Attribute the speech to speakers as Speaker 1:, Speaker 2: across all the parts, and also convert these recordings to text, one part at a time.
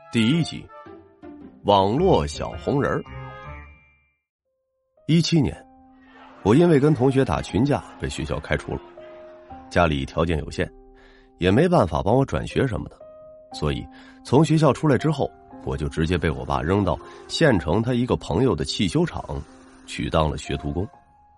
Speaker 1: 第一集，网络小红人。17年，我因为跟同学打群架被学校开除了，家里条件有限，也没办法帮我转学什么的，所以从学校出来之后，我就直接被我爸扔到县城他一个朋友的汽修厂去当了学徒工。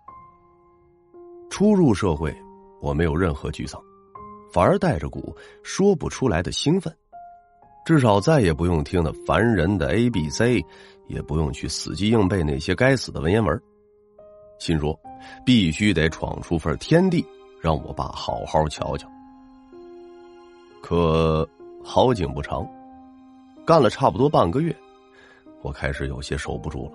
Speaker 1: 初入社会，我没有任何沮丧，反而带着股说不出来的兴奋。至少再也不用听那烦人的 ABC， 也不用去死记硬背那些该死的文言文。心说必须得闯出份天地，让我爸好好瞧瞧。可好景不长，干了差不多半个月，我开始有些守不住了。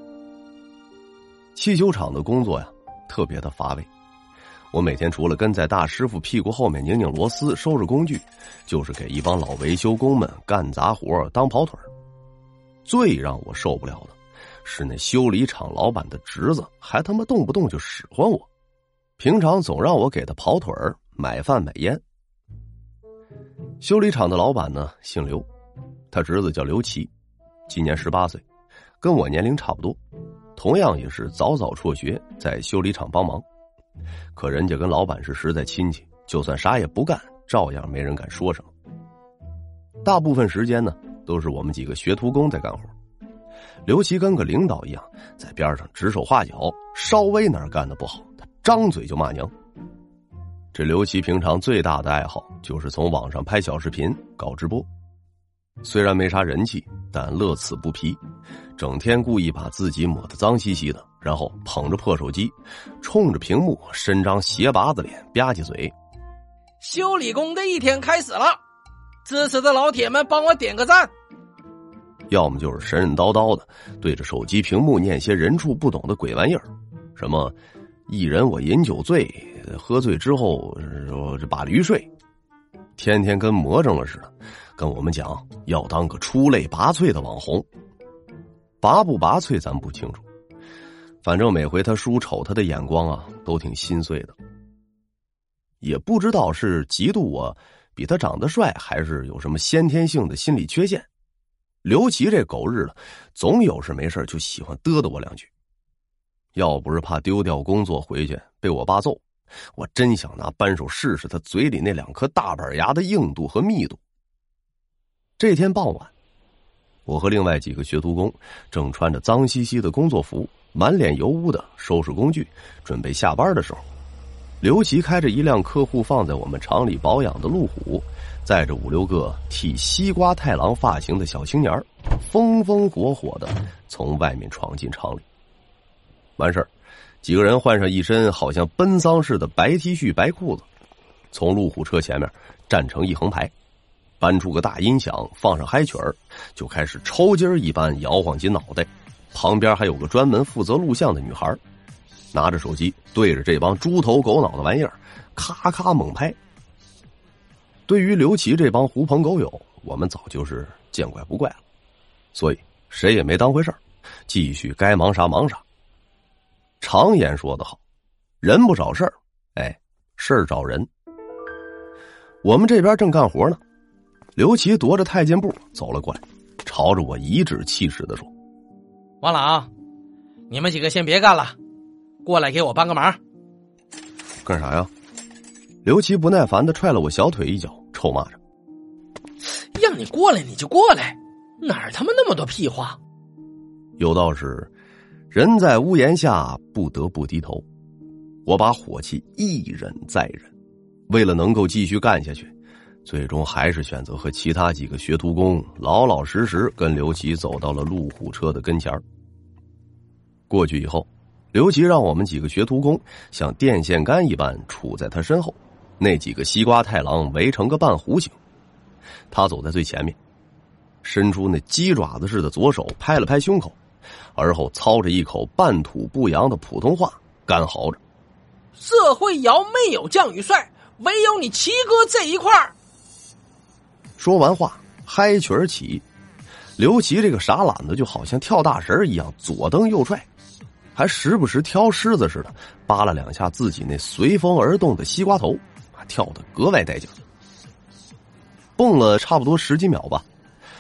Speaker 1: 汽修厂的工作呀，特别的乏味。我每天除了跟在大师傅屁股后面拧拧螺丝收拾工具，就是给一帮老维修工们干杂活当跑腿。最让我受不了的是那修理厂老板的侄子还他妈动不动就使唤我，平常总让我给他跑腿买饭买烟。修理厂的老板呢姓刘，他侄子叫刘奇，今年18岁，跟我年龄差不多，同样也是早早辍学在修理厂帮忙。可人家跟老板是实在亲戚，就算啥也不干，照样没人敢说什么。大部分时间呢，都是我们几个学徒工在干活。刘奇跟个领导一样，在边上指手画脚，稍微哪儿干得不好，他张嘴就骂娘。这刘奇平常最大的爱好就是从网上拍小视频搞直播，虽然没啥人气，但乐此不疲，整天故意把自己抹得脏兮兮的，然后捧着破手机，冲着屏幕伸张斜拔子脸吧唧嘴。
Speaker 2: 修理工的一天开始了，支持的老铁们帮我点个赞。
Speaker 1: 要么就是神神叨叨的对着手机屏幕念些人畜不懂的鬼玩意儿，什么一人我饮酒醉，喝醉之后把驴睡，天天跟魔怔了似的跟我们讲要当个出类拔萃的网红。拔不拔萃咱不清楚，反正每回他叔瞅他的眼光啊都挺心碎的。也不知道是嫉妒我比他长得帅，还是有什么先天性的心理缺陷，刘奇这狗日的总有事没事就喜欢嘚嘚我两句。要不是怕丢掉工作回去被我爸揍，我真想拿扳手试试他嘴里那2颗大板牙的硬度和密度。这天傍晚，我和另外几个学徒工正穿着脏兮兮的工作服，满脸油污的收拾工具准备下班的时候，刘奇开着一辆客户放在我们厂里保养的路虎，载着5、6个剃西瓜太郎发型的小青年，风风火火的从外面闯进厂里。完事儿，几个人换上一身好像奔丧似的白 T 恤白裤子，从路虎车前面站成一横排，搬出个大音响，放上嗨曲儿，就开始抽筋一般摇晃起脑袋。旁边还有个专门负责录像的女孩，拿着手机对着这帮猪头狗脑的玩意儿咔咔猛拍。对于刘奇这帮狐朋狗友，我们早就是见怪不怪了，所以谁也没当回事儿，继续该忙啥忙啥。常言说得好，人不找事儿，事儿找人。我们这边正干活呢，刘奇踱着太监步走了过来，朝着我颐指气使地说：
Speaker 2: 王朗，你们几个先别干了，过来给我帮个忙。
Speaker 1: 干啥呀？刘奇不耐烦地踹了我小腿一脚，臭骂着：
Speaker 2: 让你过来你就过来，哪儿他妈那么多屁话。
Speaker 1: 有道是人在屋檐下不得不低头。我把火气一忍再忍，为了能够继续干下去，最终还是选择和其他几个学徒工老老实实跟刘奇走到了路虎车的跟前。过去以后，刘奇让我们几个学徒工像电线杆一般杵在他身后，那几个西瓜太郎围成个半弧形。他走在最前面，伸出那鸡爪子似的左手拍了拍胸口，而后操着一口半土不洋的普通话干嚎着：
Speaker 2: 社会摇没有将与帅，唯有你齐哥这一块儿。
Speaker 1: 说完话，嗨曲儿起，刘奇这个傻懒子就好像跳大神一样，左蹬右踹，还时不时挑狮子似的扒拉2下自己那随风而动的西瓜头，跳得格外带劲。蹦了差不多10几秒吧，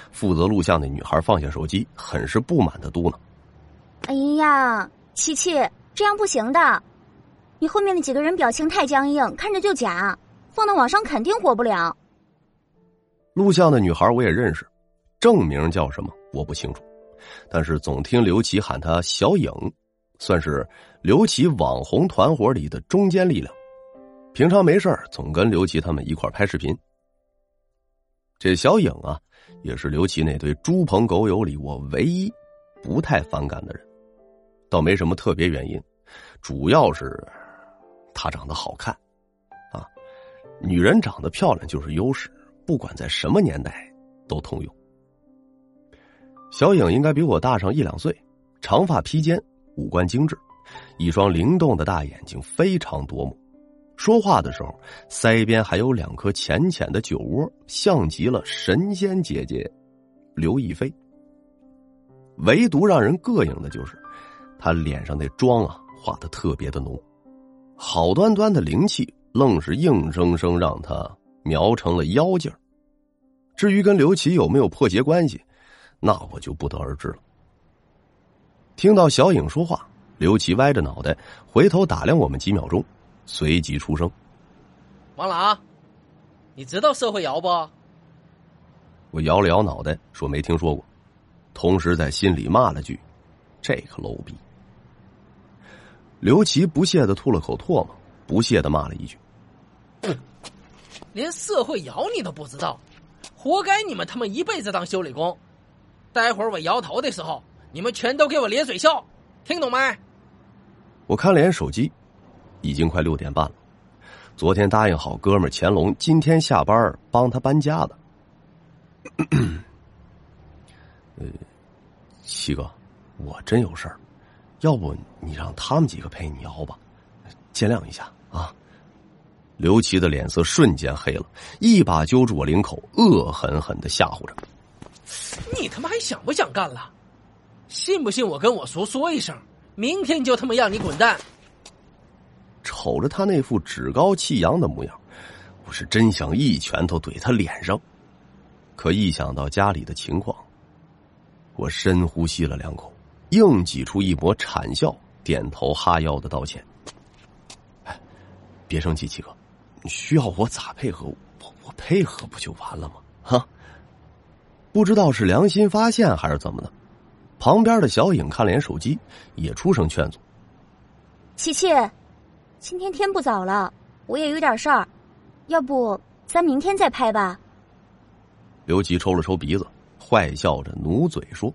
Speaker 1: 负责录像的女孩放下手机，很是不满的嘟囔：
Speaker 3: 哎呀，琪琪，这样不行的，你后面那几个人表情太僵硬，看着就假，放到网上肯定火不了。
Speaker 1: 录像的女孩我也认识，正名叫什么我不清楚，但是总听刘琦喊她小影，算是刘琦网红团伙里的中坚力量，平常没事总跟刘琦他们一块拍视频。这小影啊，也是刘琦那堆猪朋狗友里我唯一不太反感的人，倒没什么特别原因，主要是她长得好看啊，女人长得漂亮就是优势，不管在什么年代都通用。小影应该比我大上1-2岁，长发披肩，五官精致，一双灵动的大眼睛非常夺目，说话的时候腮边还有2颗浅浅的酒窝，像极了神仙姐姐刘亦菲。唯独让人膈应的就是她脸上那妆啊画得特别的浓，好端端的灵气愣是硬生生让她描成了妖精。至于跟刘琦有没有破鞋关系，那我就不得而知了。听到小影说话，刘琦歪着脑袋回头打量我们几秒钟，随即出声：
Speaker 2: 王朗，你知道社会摇不？
Speaker 1: 我摇了摇脑袋说没听说过，同时在心里骂了句这个 low 逼。刘琦不屑地吐了口唾沫，不屑地骂了一句：
Speaker 2: 连社会摇你都不知道，活该你们他妈一辈子当修理工。待会儿我摇头的时候，你们全都给我咧嘴笑，听懂没？
Speaker 1: 我看了眼手机，已经快6点半了。昨天答应好哥们乾隆今天下班帮他搬家的。七哥，我真有事儿，要不你让他们几个陪你摇吧，见谅一下啊。刘琦的脸色瞬间黑了，一把揪住我领口，恶狠狠地吓唬着：
Speaker 2: 你他妈还想不想干了？信不信我跟我叔说一声，明天就他妈让你滚蛋。
Speaker 1: 瞅着他那副趾高气扬的模样，我是真想一拳头怼他脸上，可一想到家里的情况，我深呼吸了2口，硬挤出一抹惨笑，点头哈腰的道歉：别生气，七哥，需要我咋配合我配合不就完了吗？哈！不知道是良心发现还是怎么的，旁边的小影看了眼手机，也出声劝阻：
Speaker 3: 琪琪，今天天不早了，我也有点事儿，要不咱明天再拍吧。
Speaker 1: 刘琦抽了抽鼻子，坏笑着努嘴说：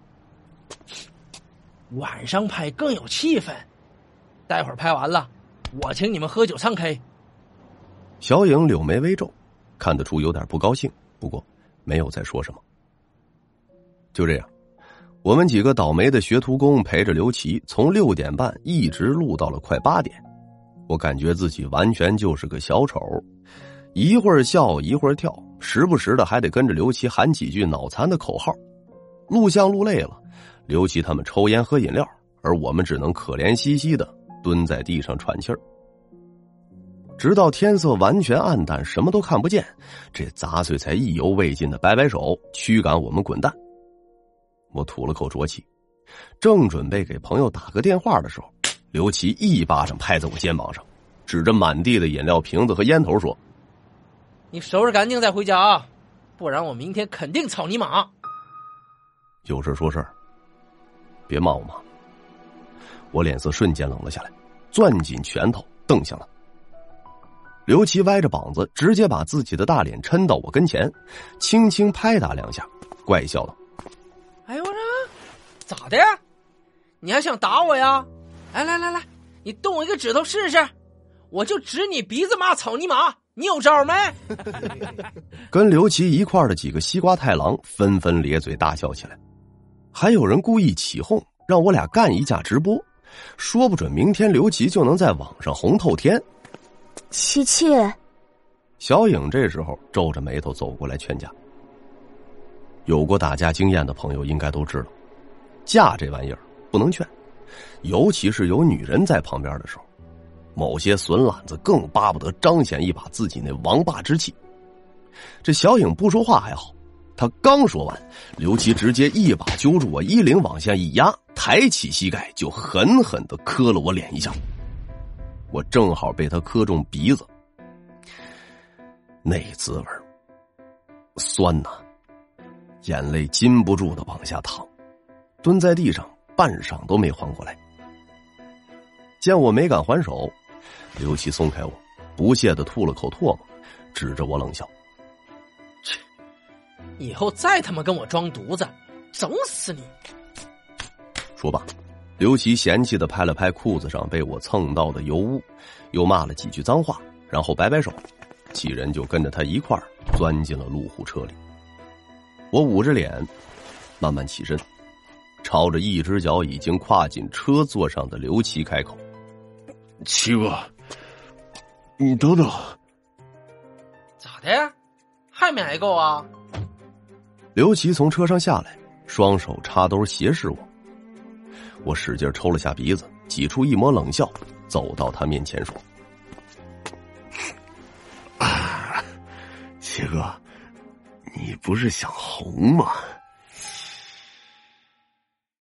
Speaker 2: 晚上拍更有气氛，待会儿拍完了我请你们喝酒唱 K。
Speaker 1: 小影柳眉微皱，看得出有点不高兴，不过没有再说什么。就这样，我们几个倒霉的学徒工陪着刘琦从6点半一直录到了快8点。我感觉自己完全就是个小丑，一会儿笑一会儿跳，时不时的还得跟着刘琦喊几句脑残的口号。录像录累了，刘琦他们抽烟喝饮料，而我们只能可怜兮兮的蹲在地上喘气儿。直到天色完全暗淡，什么都看不见，这杂碎才意犹未尽的摆摆手驱赶我们滚蛋。我吐了口浊气，正准备给朋友打个电话的时候，刘琦一巴掌拍在我肩膀上，指着满地的饮料瓶子和烟头说：
Speaker 2: 你收拾干净再回家啊，不然我明天肯定操你妈。
Speaker 1: 有事说事，别骂我妈。我脸色瞬间冷了下来，攥紧拳头瞪向他。刘琦歪着膀子，直接把自己的大脸抻到我跟前，轻轻拍打2下，怪笑道：
Speaker 2: 哎呦我这咋的？你还想打我呀？来，你动我一个指头试试，我就指你鼻子骂草泥马，你有招没？
Speaker 1: 跟刘琦一块的几个西瓜太郎纷纷咧嘴大笑起来，还有人故意起哄让我俩干一架直播，说不准明天刘琦就能在网上红透天。
Speaker 3: 琪琪，
Speaker 1: 小影这时候皱着眉头走过来劝架。有过打架经验的朋友应该都知道，架这玩意儿不能劝，尤其是有女人在旁边的时候，某些损懒子更巴不得彰显一把自己那王霸之气。这小影不说话还好， 他刚说完，刘琦直接一把揪住我衣领往下一压，抬起膝盖就狠狠地磕了我脸一下。我正好被他磕中鼻子，那滋味酸呐，眼泪禁不住的往下淌，蹲在地上半晌都没缓过来。见我没敢还手，刘琦松开我，不屑的吐了口唾沫，指着我冷笑：
Speaker 2: 以后再他妈跟我装犊子，整死你！
Speaker 1: 说罢，刘琦嫌弃的拍了拍裤子上被我蹭到的油污，又骂了几句脏话，然后摆摆手，几人就跟着他一块儿钻进了路虎车里。我捂着脸慢慢起身，朝着一只脚已经跨进车座上的刘琦开口：
Speaker 4: 七哥，你等等。
Speaker 2: 咋的？还没挨够啊？
Speaker 1: 刘琦从车上下来，双手插兜斜视我。我使劲抽了下鼻子，挤出一抹冷笑，走到他面前说：
Speaker 4: 七哥，你不是想红吗？